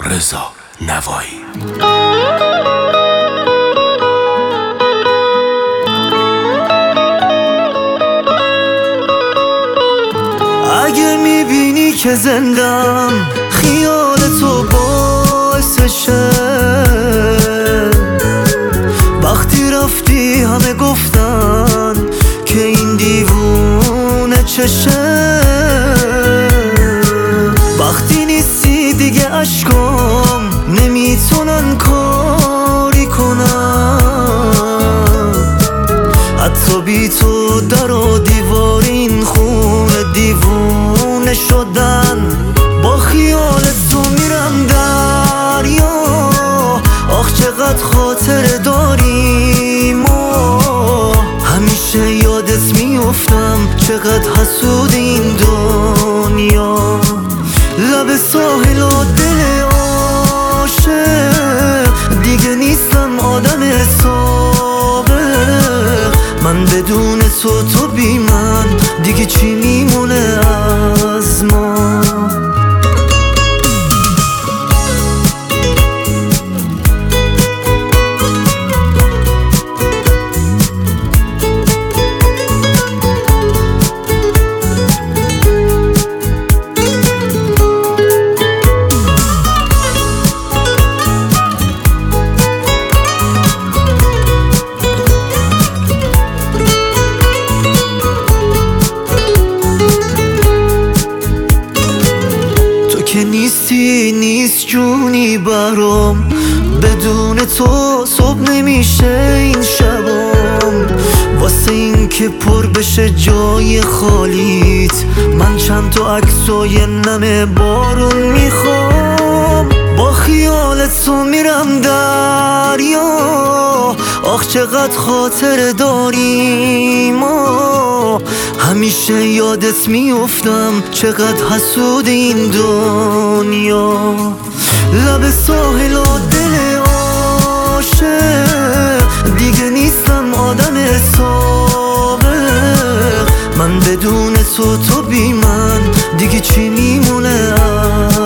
رضا نوایی. اگه میبینی که زندم خیال تو باعثشه، وقتی رفتی همه گفتن که این دیوونه چشه، وقتی نیستی دیگه عشقام نمیتونن کاری کنن، حتی بی تو در و دیوار این خونه دیوونه شدن. با خیال تو میرم دریا، آخ چقدر خاطره داریم و همیشه یادت میافتم، چقدر حسود این دنیا. لب ساحل و دل عاشق دیگه نیستم آدم سابق، من بدون تو بی من دیگه چی میمونه از ما؟ که نیستی نیست جونی برام، بدون تو صبح نمیشه این شبام. واسه این که پر بشه جای خالیت من چند تا عکسای نم بارون میخوام. با خیال تو میرم دریا، آخ چقدر خاطره داریم و همیشه یادت میافتم، چقدر حسود این دنیا. لب ساحل و دل عاشق دیگه نیستم آدم سابق، من بدون تو بی من دیگه چی میمونه